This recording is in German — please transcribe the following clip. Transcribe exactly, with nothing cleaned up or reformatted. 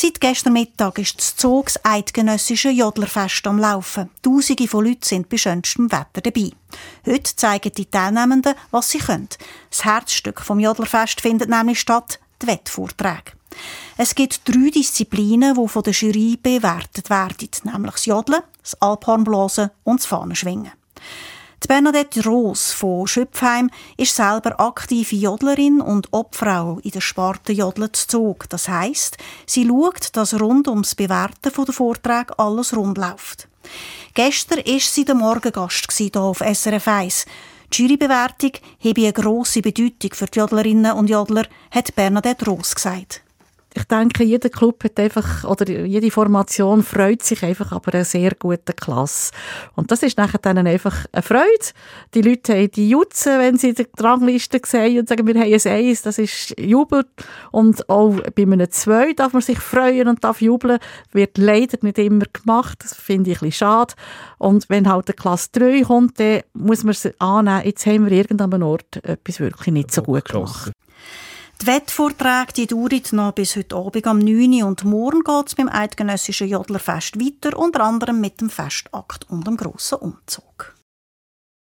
Seit gestern Mittag ist das Zug das eidgenössische Jodlerfest am Laufen. Tausende von Leuten sind bei schönstem Wetter dabei. Heute zeigen die Teilnehmenden, was sie können. Das Herzstück vom Jodlerfest findet nämlich statt, die Wettvorträge. Es gibt drei Disziplinen, die von der Jury bewertet werden, nämlich das Jodeln, das Alphornblasen und das Fahnenschwingen. Die Bernadette Roos von Schöpfheim ist selber aktive Jodlerin und Obfrau in der Sparte Jodeln zu Zug. Das heisst, sie schaut, dass rund ums Bewerten der Vorträge alles rund läuft. Gestern war sie der Morgengast hier auf S R F eins. Die Jurybewertung habe eine grosse Bedeutung für die Jodlerinnen und Jodler, hat Bernadette Roos gesagt. Ich denke, jeder Club hat einfach, oder jede Formation freut sich einfach aber eine sehr gute Klasse. Und das ist nachher dann einfach eine Freude. Die Leute haben die Jutzen, wenn sie die Rangliste sehen und sagen, wir haben ein Eins, das ist Jubel. Und auch bei einem Zwei darf man sich freuen und darf jubeln. Wird leider nicht immer gemacht. Das finde ich ein bisschen schade. Und wenn halt eine Klasse drei kommt, dann muss man es annehmen, jetzt haben wir irgendeinem Ort etwas wirklich nicht so gut gemacht. Die Wettvorträge die dauern noch bis heute Abend am neun Uhr und morgen geht es beim eidgenössischen Jodlerfest weiter, unter anderem mit dem Festakt und dem grossen Umzug.